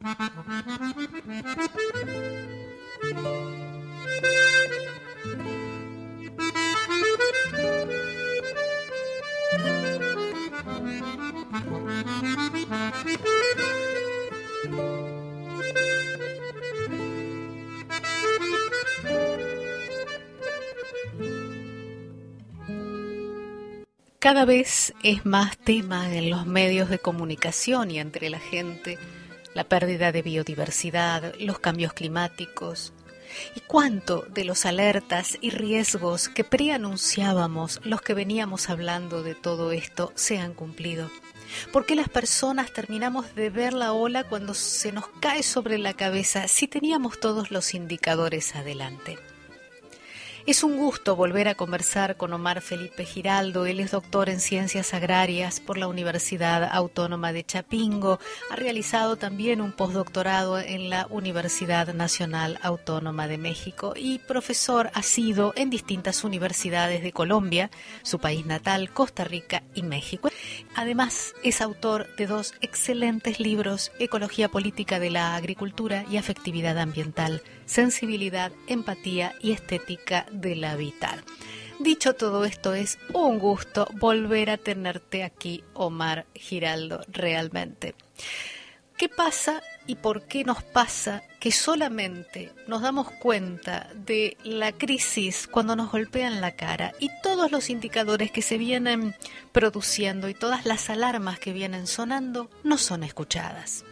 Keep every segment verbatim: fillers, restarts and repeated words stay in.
Cada vez es más tema en los medios de comunicación y entre la gente la pérdida de biodiversidad, los cambios climáticos. ¿Y cuánto de los alertas y riesgos que preanunciábamos, los que veníamos hablando de todo esto, se han cumplido? ¿Por qué las personas terminamos de ver la ola cuando se nos cae sobre la cabeza si teníamos todos los indicadores adelante? Es un gusto volver a conversar con Omar Felipe Giraldo. Él es doctor en Ciencias Agrarias por la Universidad Autónoma de Chapingo. Ha realizado también un postdoctorado en la Universidad Nacional Autónoma de México y profesor ha sido en distintas universidades de Colombia, su país natal, Costa Rica y México. Además, es autor de dos excelentes libros, Ecología Política de la Agricultura y Afectividad Ambiental, Sensibilidad, Empatía y Estética del Habitar. Dicho todo esto, es un gusto volver a tenerte aquí, Omar Giraldo, realmente. ¿Qué pasa y por qué nos pasa que solamente nos damos cuenta de la crisis cuando nos golpean la cara y todos los indicadores que se vienen produciendo y todas las alarmas que vienen sonando no son escuchadas?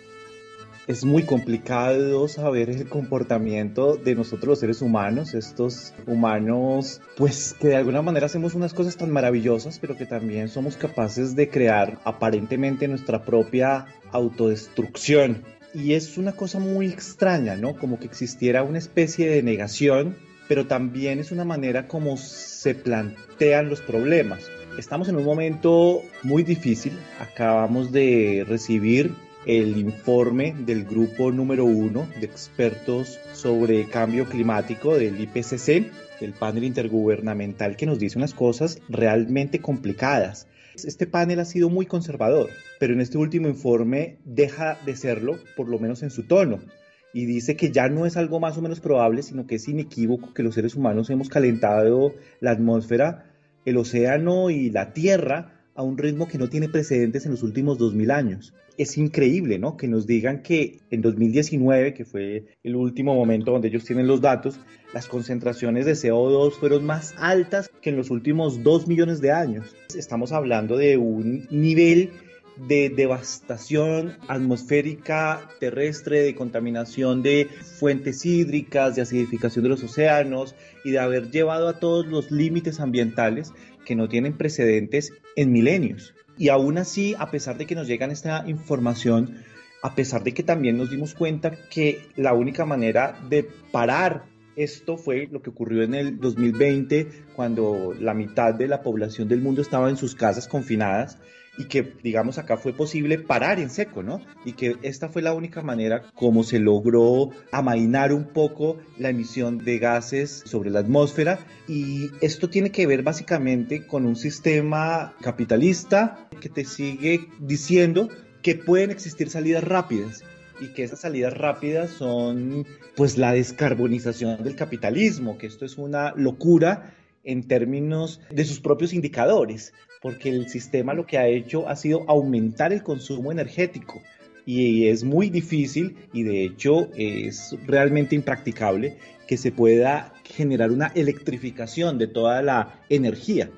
Es muy complicado saber el comportamiento de nosotros los seres humanos, estos humanos pues que de alguna manera hacemos unas cosas tan maravillosas, pero que también somos capaces de crear aparentemente nuestra propia autodestrucción. Y es una cosa muy extraña, ¿no? Como que existiera una especie de negación, pero también es una manera como se plantean los problemas. Estamos en un momento muy difícil, acabamos de recibir el informe del grupo número uno de expertos sobre cambio climático del I P C C, del panel intergubernamental, que nos dice unas cosas realmente complicadas. Este panel ha sido muy conservador, pero en este último informe deja de serlo, por lo menos en su tono, y dice que ya no es algo más o menos probable, sino que es inequívoco que los seres humanos hemos calentado la atmósfera, el océano y la tierra a un ritmo que no tiene precedentes en los últimos dos mil años. Es increíble, ¿no?, que nos digan que en dos mil diecinueve, que fue el último momento donde ellos tienen los datos, las concentraciones de C O dos fueron más altas que en los últimos dos millones de años. Estamos hablando de un nivel de devastación atmosférica, terrestre, de contaminación de fuentes hídricas, de acidificación de los océanos y de haber llevado a todos los límites ambientales que no tienen precedentes en milenios. Y aún así, a pesar de que nos llegan esta información, a pesar de que también nos dimos cuenta que la única manera de parar esto fue lo que ocurrió en el dos mil veinte, cuando la mitad de la población del mundo estaba en sus casas confinadas, y que, digamos, acá fue posible parar en seco, ¿no? Y que esta fue la única manera como se logró amainar un poco la emisión de gases sobre la atmósfera. Y esto tiene que ver básicamente con un sistema capitalista que te sigue diciendo que pueden existir salidas rápidas, y que esas salidas rápidas son pues la descarbonización del capitalismo, que esto es una locura en términos de sus propios indicadores, porque el sistema lo que ha hecho ha sido aumentar el consumo energético, y es muy difícil, y de hecho es realmente impracticable, que se pueda generar una electrificación de toda la energía.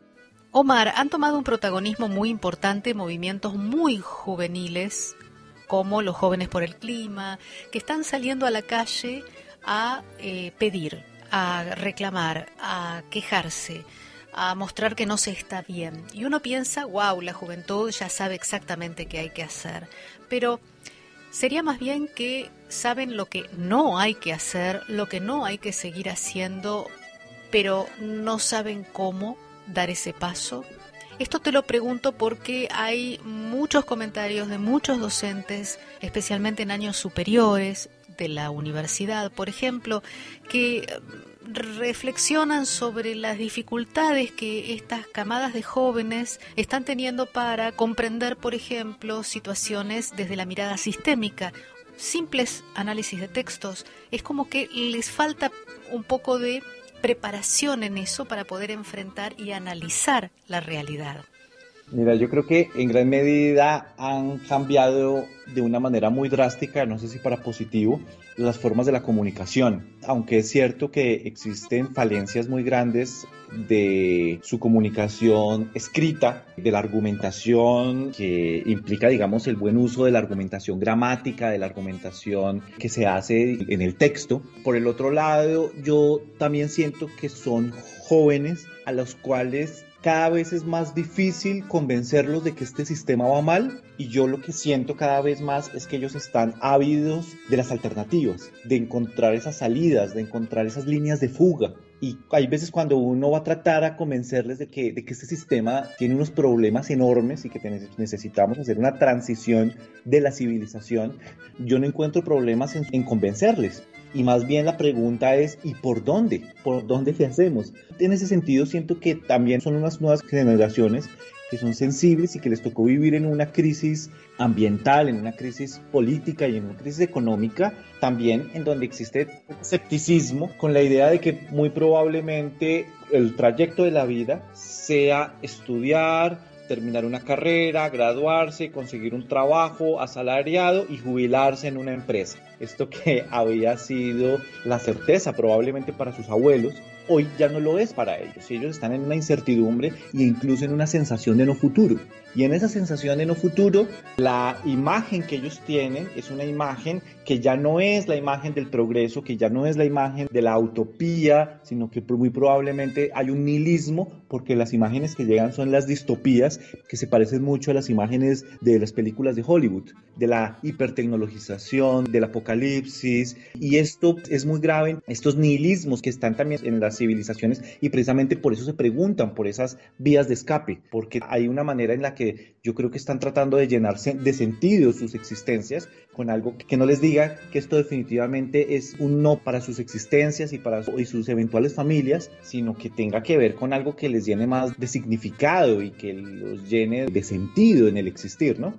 Omar, han tomado un protagonismo muy importante movimientos muy juveniles, como los Jóvenes por el Clima, que están saliendo a la calle a eh, pedir, a reclamar, a quejarse, a mostrar que no se está bien. Y uno piensa, wow, la juventud ya sabe exactamente qué hay que hacer. Pero sería más bien que saben lo que no hay que hacer, lo que no hay que seguir haciendo, pero no saben cómo dar ese paso. Esto te lo pregunto porque hay muchos comentarios de muchos docentes, especialmente en años superiores de la universidad, por ejemplo, que reflexionan sobre las dificultades que estas camadas de jóvenes están teniendo para comprender, por ejemplo, situaciones desde la mirada sistémica, simples análisis de textos. Es como que les falta un poco de preparación en eso para poder enfrentar y analizar la realidad. Mira, yo creo que en gran medida han cambiado de una manera muy drástica, no sé si para positivo, las formas de la comunicación. Aunque es cierto que existen falencias muy grandes de su comunicación escrita, de la argumentación que implica, digamos, el buen uso de la argumentación gramática, de la argumentación que se hace en el texto. Por el otro lado, yo también siento que son jóvenes a los cuales cada vez es más difícil convencerlos de que este sistema va mal, y yo lo que siento cada vez más es que ellos están ávidos de las alternativas, de encontrar esas salidas, de encontrar esas líneas de fuga. Y hay veces cuando uno va a tratar a convencerles de que, de que este sistema tiene unos problemas enormes y que necesitamos hacer una transición de la civilización, yo no encuentro problemas en, en convencerles. Y más bien la pregunta es, ¿y por dónde? ¿Por dónde le hacemos? En ese sentido siento que también son unas nuevas generaciones que son sensibles y que les tocó vivir en una crisis ambiental, en una crisis política y en una crisis económica, también en donde existe escepticismo con la idea de que muy probablemente el trayecto de la vida sea estudiar, terminar una carrera, graduarse, conseguir un trabajo asalariado y jubilarse en una empresa. Esto que había sido la certeza probablemente para sus abuelos, hoy ya no lo es para ellos. Ellos están en una incertidumbre e incluso en una sensación de no futuro. Y en esa sensación de no futuro, la imagen que ellos tienen es una imagen que ya no es la imagen del progreso, que ya no es la imagen de la utopía, sino que muy probablemente hay un nihilismo, porque las imágenes que llegan son las distopías, que se parecen mucho a las imágenes de las películas de Hollywood, de la hipertecnologización, del apocalipsis. Y esto es muy grave, estos nihilismos que están también en las civilizaciones, y precisamente por eso se preguntan por esas vías de escape, porque hay una manera en la que yo creo que están tratando de llenarse de sentido sus existencias con algo que no les diga que esto definitivamente es un no para sus existencias y para su, y sus eventuales familias, sino que tenga que ver con algo que les llene más de significado y que los llene de sentido en el existir, ¿no?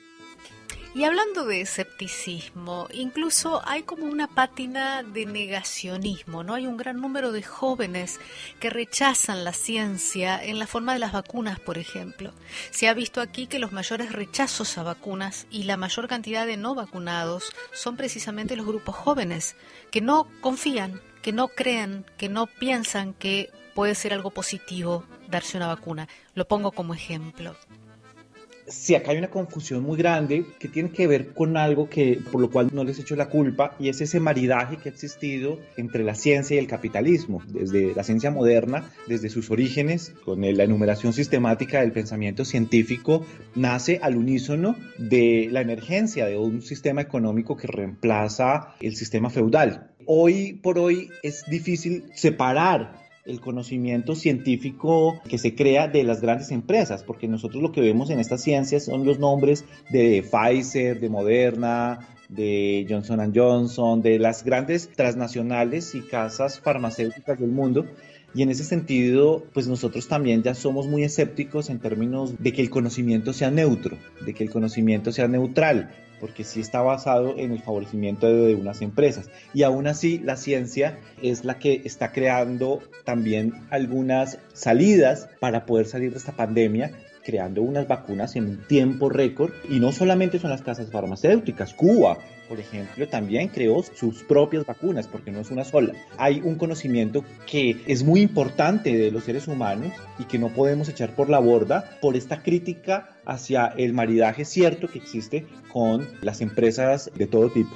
Y hablando de escepticismo, incluso hay como una pátina de negacionismo, ¿no? Hay un gran número de jóvenes que rechazan la ciencia en la forma de las vacunas, por ejemplo. Se ha visto aquí que los mayores rechazos a vacunas y la mayor cantidad de no vacunados son precisamente los grupos jóvenes, que no confían, que no creen, que no piensan que puede ser algo positivo darse una vacuna. Lo pongo como ejemplo. Sí, acá hay una confusión muy grande que tiene que ver con algo que por lo cual no les echo la culpa, y es ese maridaje que ha existido entre la ciencia y el capitalismo, desde la ciencia moderna, desde sus orígenes, con la enumeración sistemática del pensamiento científico, nace al unísono de la emergencia de un sistema económico que reemplaza el sistema feudal. Hoy por hoy es difícil separar el conocimiento científico que se crea de las grandes empresas, porque nosotros lo que vemos en estas ciencias son los nombres de Pfizer, de Moderna, de Johnson and Johnson, de las grandes transnacionales y casas farmacéuticas del mundo. Y en ese sentido, pues nosotros también ya somos muy escépticos en términos de que el conocimiento sea neutro, de que el conocimiento sea neutral, porque sí está basado en el favorecimiento de unas empresas. Y aún así, la ciencia es la que está creando también algunas salidas para poder salir de esta pandemia, creando unas vacunas en un tiempo récord. Y no solamente son las casas farmacéuticas. Cuba, por ejemplo, también creó sus propias vacunas, porque no es una sola. Hay un conocimiento que es muy importante de los seres humanos y que no podemos echar por la borda por esta crítica hacia el maridaje cierto que existe con las empresas de todo tipo.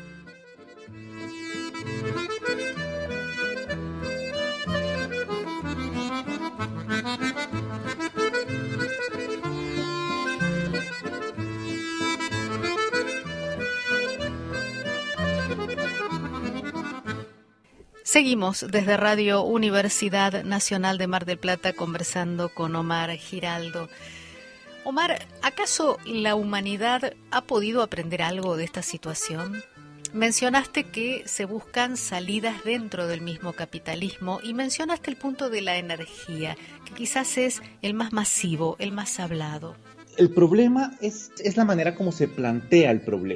Seguimos desde Radio Universidad Nacional de Mar del Plata conversando con Omar Giraldo. Omar, ¿acaso la humanidad ha podido aprender algo de esta situación? Mencionaste que se buscan salidas dentro del mismo capitalismo y mencionaste el punto de la energía, que quizás es el más masivo, el más hablado. El problema es, es la manera como se plantea el problema.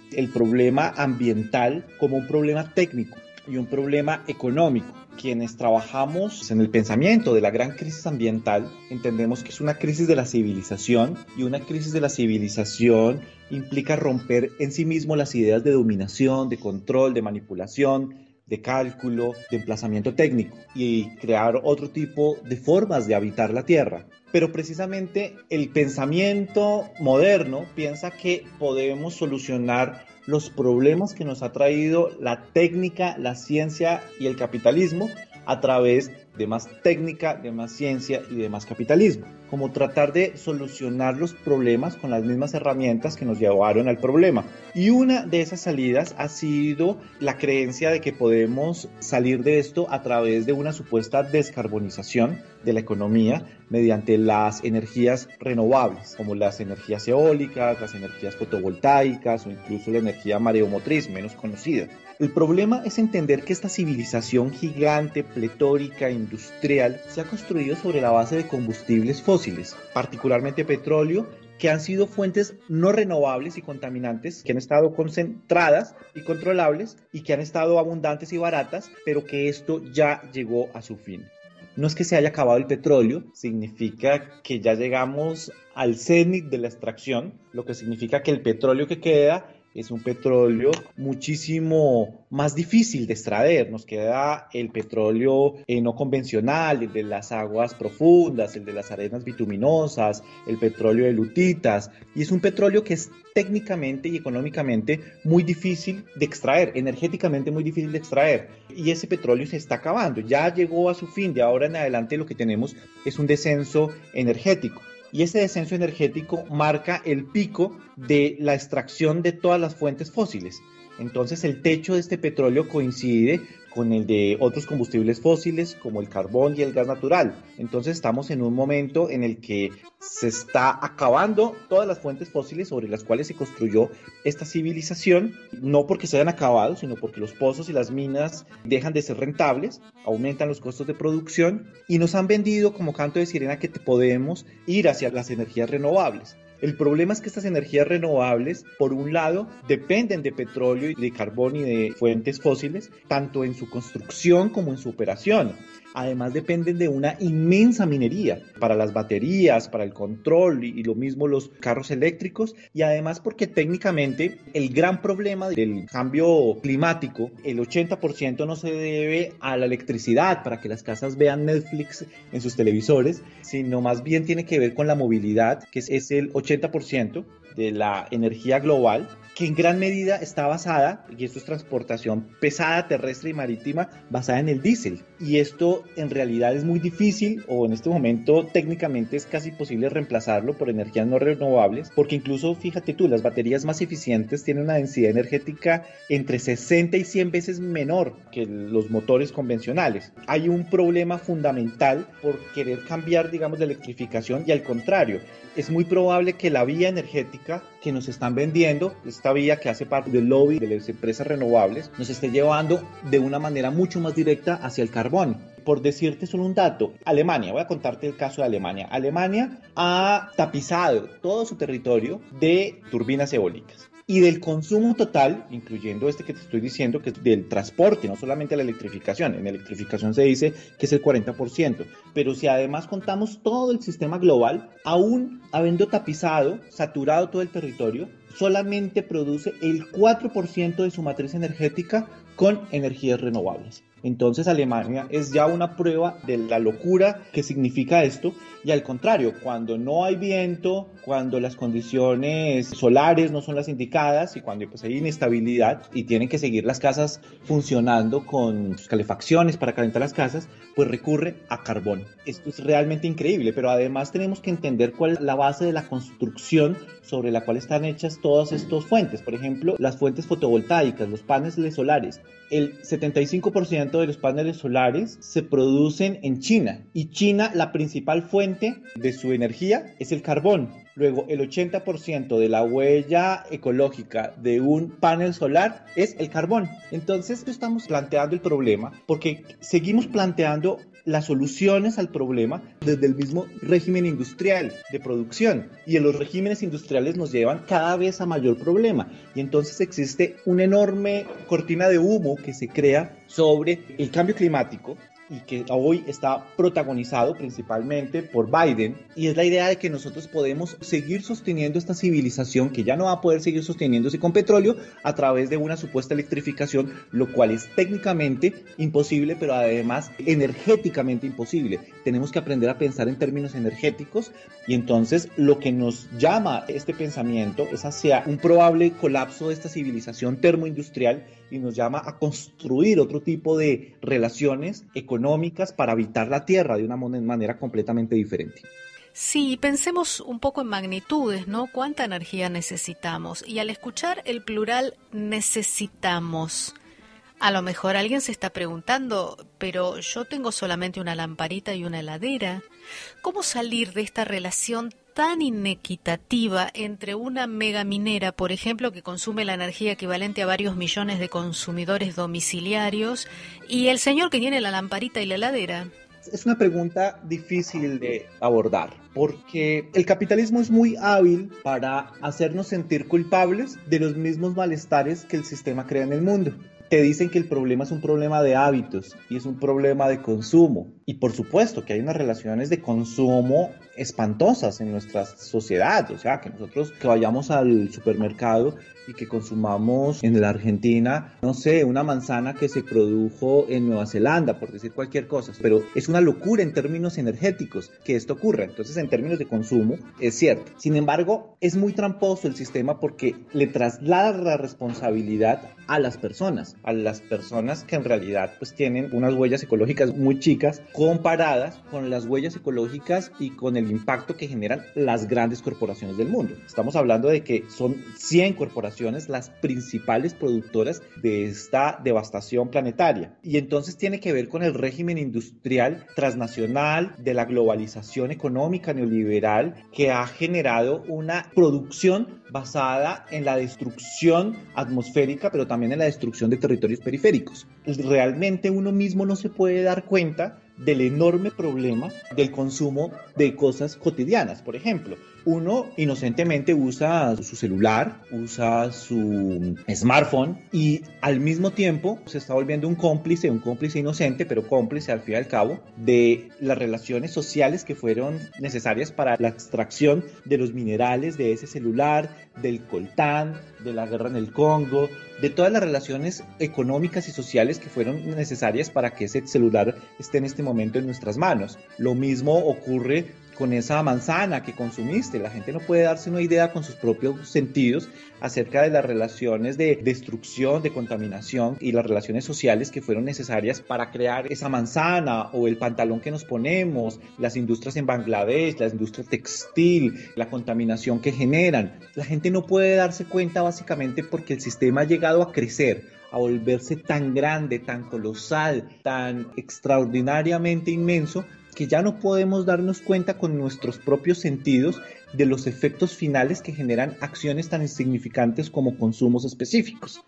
el problema ambiental como un problema técnico y un problema económico. Quienes trabajamos en el pensamiento de la gran crisis ambiental entendemos que es una crisis de la civilización, y una crisis de la civilización implica romper en sí mismo las ideas de dominación, de control, de manipulación, de cálculo, de emplazamiento técnico, y crear otro tipo de formas de habitar la Tierra. Pero precisamente el pensamiento moderno piensa que podemos solucionar los problemas que nos ha traído la técnica, la ciencia y el capitalismo a través de más técnica, de más ciencia y de más capitalismo. Como tratar de solucionar los problemas con las mismas herramientas que nos llevaron al problema. Y una de esas salidas ha sido la creencia de que podemos salir de esto a través de una supuesta descarbonización de la economía mediante las energías renovables, como las energías eólicas, las energías fotovoltaicas o incluso la energía mareomotriz, menos conocida. El problema es entender que esta civilización gigante, pletórica, industrial, se ha construido sobre la base de combustibles fósiles, particularmente petróleo, que han sido fuentes no renovables y contaminantes, que han estado concentradas y controlables y que han estado abundantes y baratas, pero que esto ya llegó a su fin. No es que se haya acabado el petróleo, significa que ya llegamos al cenit de la extracción, lo que significa que el petróleo que queda es un petróleo muchísimo más difícil de extraer. Nos queda el petróleo eh, no convencional, el de las aguas profundas, el de las arenas bituminosas, el petróleo de lutitas, y es un petróleo que es técnicamente y económicamente muy difícil de extraer, energéticamente muy difícil de extraer, y ese petróleo se está acabando, ya llegó a su fin. De ahora en adelante lo que tenemos es un descenso energético. Y ese descenso energético marca el pico de la extracción de todas las fuentes fósiles. Entonces el techo de este petróleo coincide con el de otros combustibles fósiles como el carbón y el gas natural. Entonces estamos en un momento en el que se está acabando todas las fuentes fósiles sobre las cuales se construyó esta civilización, no porque se hayan acabado, sino porque los pozos y las minas dejan de ser rentables, aumentan los costos de producción y nos han vendido como canto de sirena que podemos ir hacia las energías renovables. El problema es que estas energías renovables, por un lado, dependen de petróleo y de carbón y de fuentes fósiles, tanto en su construcción como en su operación. Además, dependen de una inmensa minería para las baterías, para el control y, y lo mismo los carros eléctricos. Y además porque técnicamente el gran problema del cambio climático, el ochenta por ciento no se debe a la electricidad para que las casas vean Netflix en sus televisores, sino más bien tiene que ver con la movilidad, que es, es el ochenta por ciento de la energía global, que en gran medida está basada, y esto es transportación pesada, terrestre y marítima, basada en el diésel. Y esto en realidad es muy difícil, o en este momento técnicamente es casi imposible reemplazarlo por energías no renovables, porque incluso, fíjate tú, las baterías más eficientes tienen una densidad energética entre sesenta y cien veces menor que los motores convencionales. Hay un problema fundamental por querer cambiar, digamos, de electrificación, y al contrario, es muy probable que la vía energética que nos están vendiendo, esta vía que hace parte del lobby de las empresas renovables, nos esté llevando de una manera mucho más directa hacia el carbón. Por decirte solo un dato, Alemania, voy a contarte el caso de Alemania. Alemania ha tapizado todo su territorio de turbinas eólicas. Y del consumo total, incluyendo este que te estoy diciendo, que es del transporte, no solamente la electrificación. En electrificación se dice que es el cuarenta por ciento. Pero si además contamos todo el sistema global, aún habiendo tapizado, saturado todo el territorio, solamente produce el cuatro por ciento de su matriz energética con energías renovables. Entonces Alemania es ya una prueba de la locura que significa esto, y al contrario, cuando no hay viento, cuando las condiciones solares no son las indicadas y cuando pues, hay inestabilidad y tienen que seguir las casas funcionando con calefacciones para calentar las casas, pues recurre a carbón. Esto es realmente increíble, pero además tenemos que entender cuál es la base de la construcción sobre la cual están hechas todas estas fuentes. Por ejemplo, las fuentes fotovoltaicas, los paneles solares. El setenta y cinco por ciento de los paneles solares se producen en China, y China, la principal fuente de su energía es el carbón. Luego, el ochenta por ciento de la huella ecológica de un panel solar es el carbón. Entonces, estamos planteando el problema porque seguimos planteando las soluciones al problema desde el mismo régimen industrial de producción, y en los regímenes industriales nos llevan cada vez a mayor problema, y entonces existe una enorme cortina de humo que se crea sobre el cambio climático y que hoy está protagonizado principalmente por Biden, y es la idea de que nosotros podemos seguir sosteniendo esta civilización que ya no va a poder seguir sosteniéndose con petróleo a través de una supuesta electrificación, lo cual es técnicamente imposible, pero además energéticamente imposible. Tenemos que aprender a pensar en términos energéticos, y entonces lo que nos llama este pensamiento es hacia un probable colapso de esta civilización termoindustrial, y nos llama a construir otro tipo de relaciones económicas para habitar la Tierra de una manera completamente diferente. Sí, pensemos un poco en magnitudes, ¿no? ¿Cuánta energía necesitamos? Y al escuchar el plural necesitamos, a lo mejor alguien se está preguntando, pero yo tengo solamente una lamparita y una heladera. ¿Cómo salir de esta relación tan inequitativa entre una megaminera, por ejemplo, que consume la energía equivalente a varios millones de consumidores domiciliarios, y el señor que tiene la lamparita y la heladera? Es una pregunta difícil de abordar, porque el capitalismo es muy hábil para hacernos sentir culpables de los mismos malestares que el sistema crea en el mundo. Te dicen que el problema es un problema de hábitos y es un problema de consumo. Y por supuesto que hay unas relaciones de consumo espantosas en nuestra sociedad. O sea, que nosotros que vayamos al supermercado y que consumamos en la Argentina, no sé, una manzana que se produjo en Nueva Zelanda, por decir cualquier cosa. Pero es una locura en términos energéticos que esto ocurra. Entonces, en términos de consumo, es cierto. Sin embargo, es muy tramposo el sistema porque le traslada la responsabilidad a las personas, a las personas que en realidad pues tienen unas huellas ecológicas muy chicas comparadas con las huellas ecológicas y con el impacto que generan las grandes corporaciones del mundo. Estamos hablando de que son cien corporaciones las principales productoras de esta devastación planetaria, y entonces tiene que ver con el régimen industrial transnacional de la globalización económica neoliberal que ha generado una producción basada en la destrucción atmosférica, pero también en la destrucción de territorios periféricos. Realmente uno mismo no se puede dar cuenta del enorme problema del consumo de cosas cotidianas. Por ejemplo, uno inocentemente usa su celular, usa su smartphone, y al mismo tiempo se está volviendo un cómplice, un cómplice inocente, pero cómplice al fin y al cabo, de las relaciones sociales que fueron necesarias para la extracción de los minerales de ese celular, del coltán, de la guerra en el Congo, de todas las relaciones económicas y sociales que fueron necesarias para que ese celular esté en este momento en nuestras manos. Lo mismo ocurre con esa manzana que consumiste. La gente no puede darse una idea con sus propios sentidos acerca de las relaciones de destrucción, de contaminación y las relaciones sociales que fueron necesarias para crear esa manzana, o el pantalón que nos ponemos, las industrias en Bangladesh, la industria textil, la contaminación que generan. La gente no puede darse cuenta básicamente porque el sistema ha llegado a crecer, a volverse tan grande, tan colosal, tan extraordinariamente inmenso, que ya no podemos darnos cuenta con nuestros propios sentidos de los efectos finales que generan acciones tan insignificantes como consumos específicos.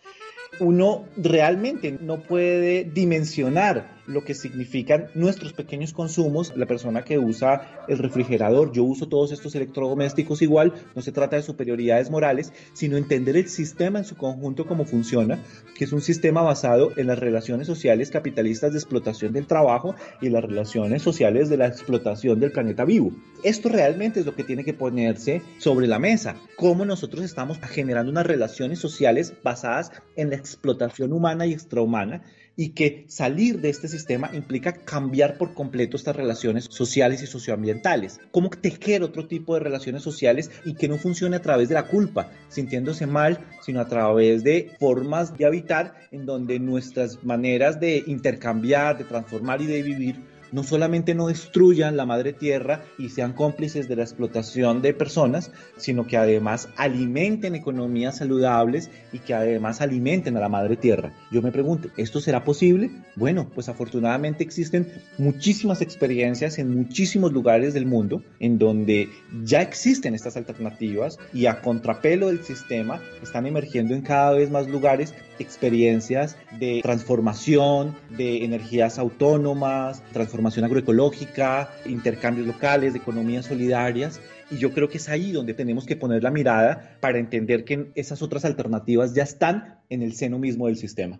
Uno realmente no puede dimensionar lo que significan nuestros pequeños consumos. La persona que usa el refrigerador, yo uso todos estos electrodomésticos igual, no se trata de superioridades morales, sino entender el sistema en su conjunto, cómo funciona, que es un sistema basado en las relaciones sociales capitalistas de explotación del trabajo y las relaciones sociales de la explotación del planeta vivo. Esto realmente es lo que tiene que ponerse sobre la mesa, cómo nosotros estamos generando unas relaciones sociales basadas en la explotación humana y extrahumana, y que salir de este sistema implica cambiar por completo estas relaciones sociales y socioambientales. Cómo tejer otro tipo de relaciones sociales y que no funcione a través de la culpa, sintiéndose mal, sino a través de formas de habitar en donde nuestras maneras de intercambiar, de transformar y de vivir no solamente no destruyan la madre tierra y sean cómplices de la explotación de personas, sino que además alimenten economías saludables y que además alimenten a la madre tierra. Yo me pregunto, ¿esto será posible? Bueno, pues afortunadamente existen muchísimas experiencias en muchísimos lugares del mundo en donde ya existen estas alternativas y a contrapelo del sistema están emergiendo en cada vez más lugares experiencias de transformación, de energías autónomas, transformación agroecológica, intercambios locales, de economías solidarias. Y yo creo que es ahí donde tenemos que poner la mirada para entender que esas otras alternativas ya están en el seno mismo del sistema.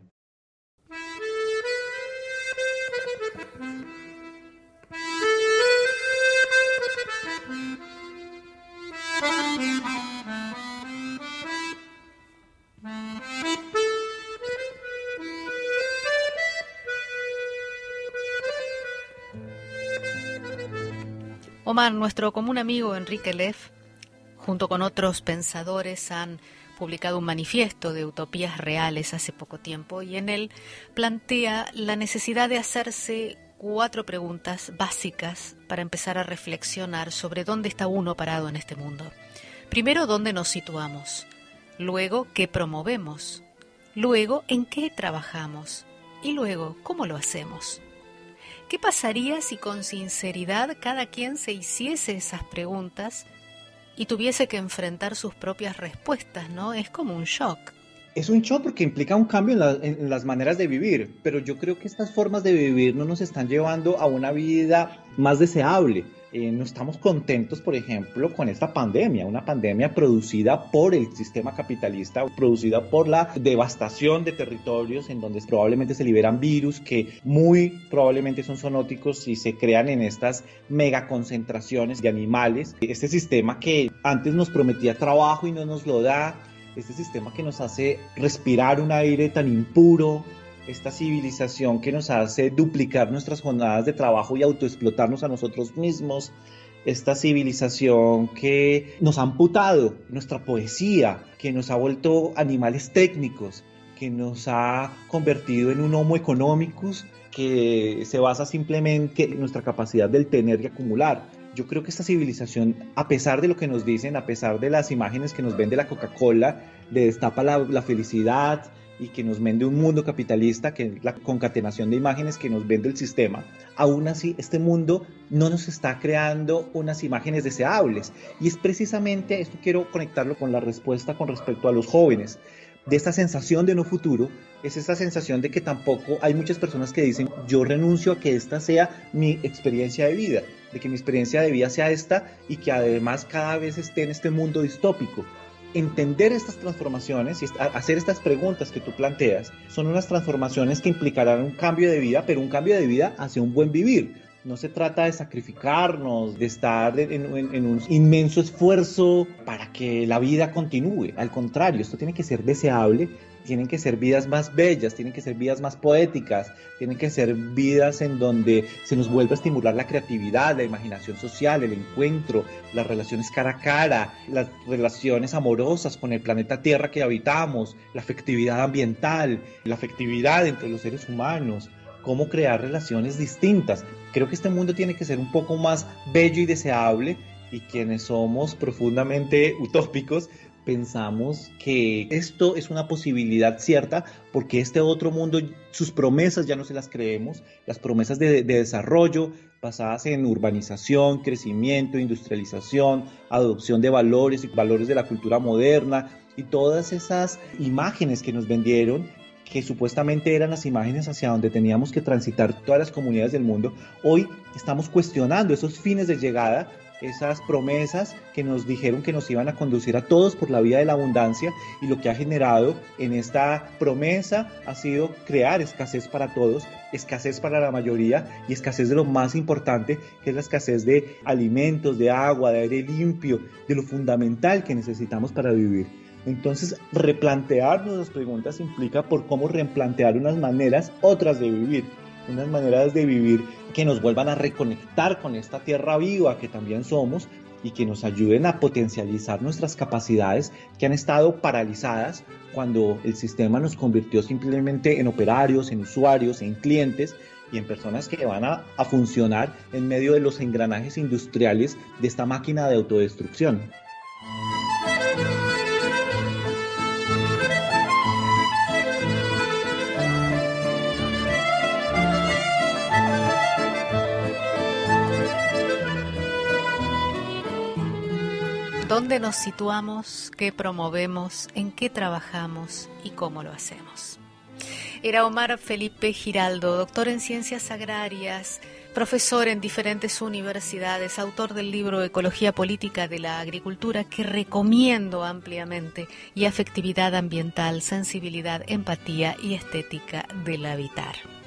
Omar, nuestro común amigo Enrique Leff, junto con otros pensadores, han publicado un manifiesto de utopías reales hace poco tiempo y en él plantea la necesidad de hacerse cuatro preguntas básicas para empezar a reflexionar sobre dónde está uno parado en este mundo. Primero, ¿dónde nos situamos? Luego, ¿qué promovemos? Luego, ¿en qué trabajamos? Y luego, ¿cómo lo hacemos? ¿Qué pasaría si con sinceridad cada quien se hiciese esas preguntas y tuviese que enfrentar sus propias respuestas, ¿no? Es como un shock. Es un shock porque implica un cambio en, la, en las maneras de vivir, pero yo creo que estas formas de vivir no nos están llevando a una vida más deseable. Eh, no estamos contentos, por ejemplo, con esta pandemia, una pandemia producida por el sistema capitalista, producida por la devastación de territorios en donde probablemente se liberan virus que muy probablemente son zoonóticos y se crean en estas megaconcentraciones de animales. Este sistema que antes nos prometía trabajo y no nos lo da, este sistema que nos hace respirar un aire tan impuro, esta civilización que nos hace duplicar nuestras jornadas de trabajo y autoexplotarnos a nosotros mismos, esta civilización que nos ha amputado nuestra poesía, que nos ha vuelto animales técnicos, que nos ha convertido en un homo economicus que se basa simplemente en nuestra capacidad del tener y acumular. Yo creo que esta civilización, a pesar de lo que nos dicen, a pesar de las imágenes que nos vende la Coca-Cola, le destapa la, la felicidad y que nos vende un mundo capitalista, que es la concatenación de imágenes que nos vende el sistema, aún así este mundo no nos está creando unas imágenes deseables. Y es precisamente, esto quiero conectarlo con la respuesta con respecto a los jóvenes, de esta sensación de no futuro, es esta sensación de que tampoco hay muchas personas que dicen yo renuncio a que esta sea mi experiencia de vida, de que mi experiencia de vida sea esta y que además cada vez esté en este mundo distópico. Entender estas transformaciones y hacer estas preguntas que tú planteas son unas transformaciones que implicarán un cambio de vida, pero un cambio de vida hacia un buen vivir. No se trata de sacrificarnos, de estar en, en, en un inmenso esfuerzo para que la vida continúe. Al contrario, esto tiene que ser deseable, tienen que ser vidas más bellas, tienen que ser vidas más poéticas, tienen que ser vidas en donde se nos vuelva a estimular la creatividad, la imaginación social, el encuentro, las relaciones cara a cara, las relaciones amorosas con el planeta Tierra que habitamos, la afectividad ambiental, la afectividad entre los seres humanos, cómo crear relaciones distintas. Creo que este mundo tiene que ser un poco más bello y deseable, y quienes somos profundamente utópicos pensamos que esto es una posibilidad cierta porque este otro mundo, sus promesas ya no se las creemos, las promesas de, de desarrollo basadas en urbanización, crecimiento, industrialización, adopción de valores y valores de la cultura moderna y todas esas imágenes que nos vendieron, que supuestamente eran las imágenes hacia donde teníamos que transitar todas las comunidades del mundo. Hoy estamos cuestionando esos fines de llegada, esas promesas que nos dijeron que nos iban a conducir a todos por la vía de la abundancia, y lo que ha generado en esta promesa ha sido crear escasez para todos, escasez para la mayoría y escasez de lo más importante, que es la escasez de alimentos, de agua, de aire limpio, de lo fundamental que necesitamos para vivir. Entonces, replantearnos las preguntas implica por cómo replantear unas maneras otras de vivir, unas maneras de vivir que nos vuelvan a reconectar con esta tierra viva que también somos y que nos ayuden a potencializar nuestras capacidades que han estado paralizadas cuando el sistema nos convirtió simplemente en operarios, en usuarios, en clientes, y en personas que van a, a funcionar en medio de los engranajes industriales de esta máquina de autodestrucción. ¿Dónde nos situamos? ¿Qué promovemos? ¿En qué trabajamos? ¿Y cómo lo hacemos? Era Omar Felipe Giraldo, doctor en Ciencias Agrarias, profesor en diferentes universidades, autor del libro Ecología Política de la Agricultura, que recomiendo ampliamente, y Afectividad Ambiental, Sensibilidad, Empatía y Estética del Habitar.